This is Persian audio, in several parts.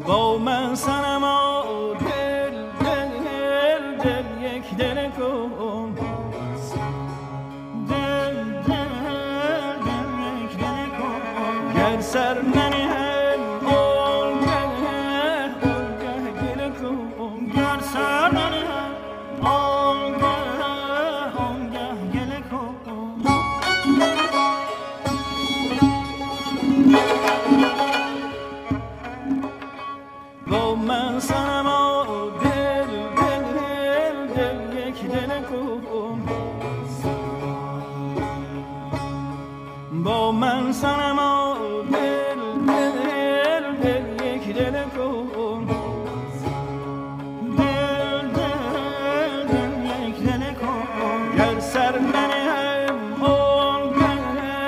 با من صنما دل دل دل دل یک دل کن دل دل دل یک دل کن گر سر ننهم آنگه گل کن گر سر ننهم آنگه گل کن با من صنما دل دل دل دل یک دل کن با من صنما دل دل دل یک دل کن دل دل دل یک دل کن گر سر ننهم آنگه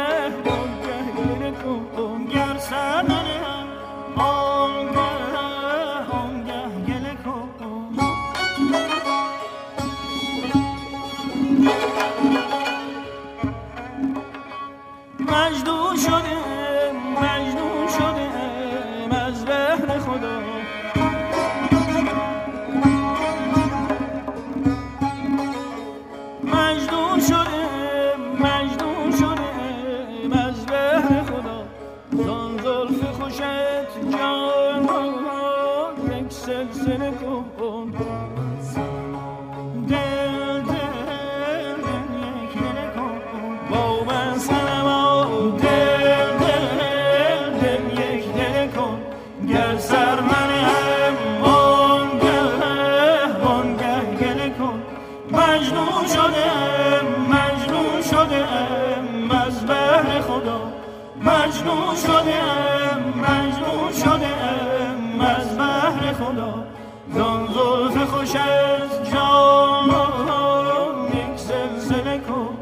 گل کن گر سر ننهم آنگه گل کن مجنون شدم از بهر خدا مجنون شدم از بهر خدا زان زلف خوشت جان یک سلسله کن دل دل دل یک دل کن با من صنما دل دل دل یک دل کن گر سر ننهم آنگه گل کن مجنون شدم از بهر خدا مجنون شدم از بهر خدا زان زلف خوش از جان یک سلسله کن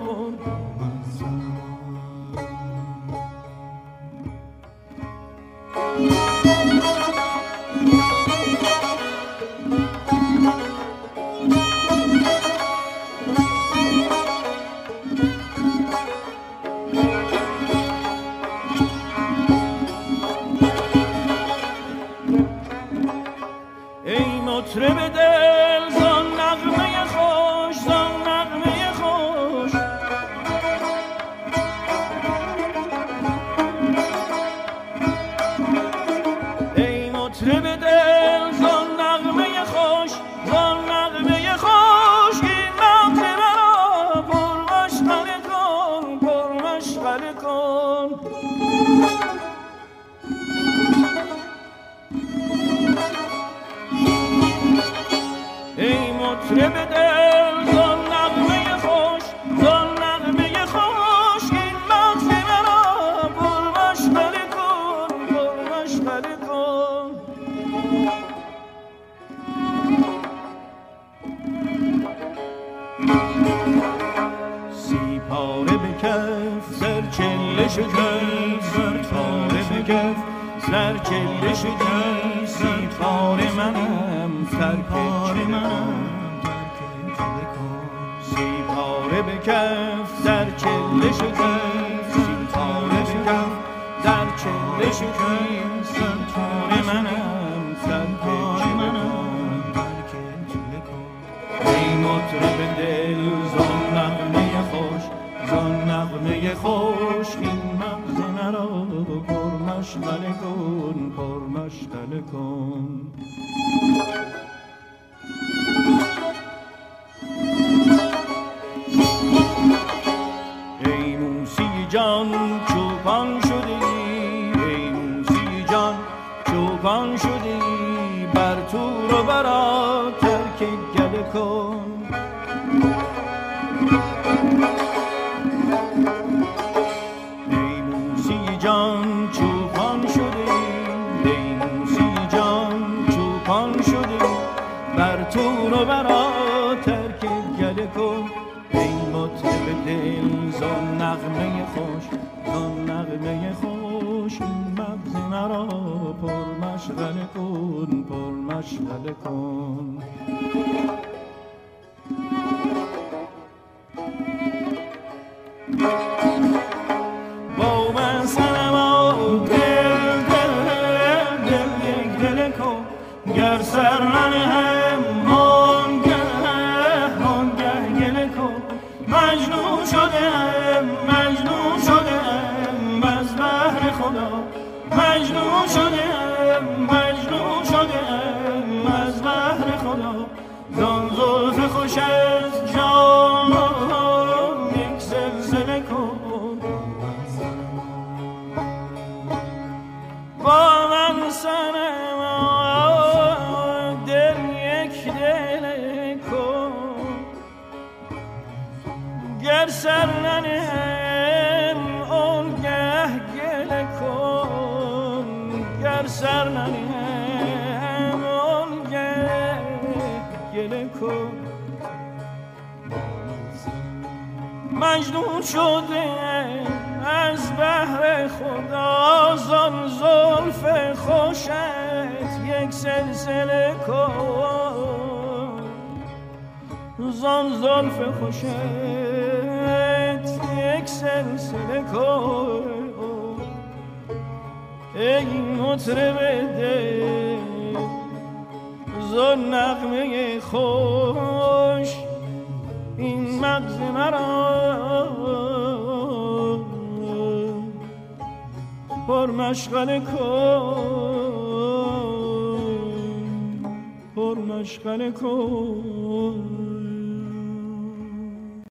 ای مطرب دل زان نغمه خوش زان نغمه خوش ای مطرب دل زان نغمه خوش زان نغمه خوش این مغز مرا پرمشغله کن ای مطرب دل زان نغمه خوش این مغز مرا پرمشغله کن سی پاره به کف زر چله شکست سی پاره به کف زر چله شکست سی پاره منم ترک منم سی پاره به کف زر چله شکست سی پاره به کف زر چله شکست سی پاره منم ترک منم ای مطرب دل زان نغمه خوش این مغز مرا پرمشغله کن ای موسی جان چوپان شدی ای موسی جان چوپان شدی بر تور و برا ترک گله کن ای موسی جان چوپان شدی ای موسی جان چوپان شدی بر تور و برا ترک گله کن ای مطرب دل زان نغمه خوش این مغز مرا پرمشغله کن با من صنما دل یک دل کن گر سر ننهم منگه گله کن مجنون شدم بس بهر خدا مجنون شدم از بهر خدا زان زلف خوش از جان یک زلزله کن با من سنم دل یک دل کن گر سر ننهم اون گه گله کن گر سر ننهم اون گه گله کن مجنون شده از بهر خدا زان زلف خوشت یک سلسله کن زان زلف خوشت یک سلسله کن ای مطرب دل زان نغمه خوش این مغز مرا پر مشغله کن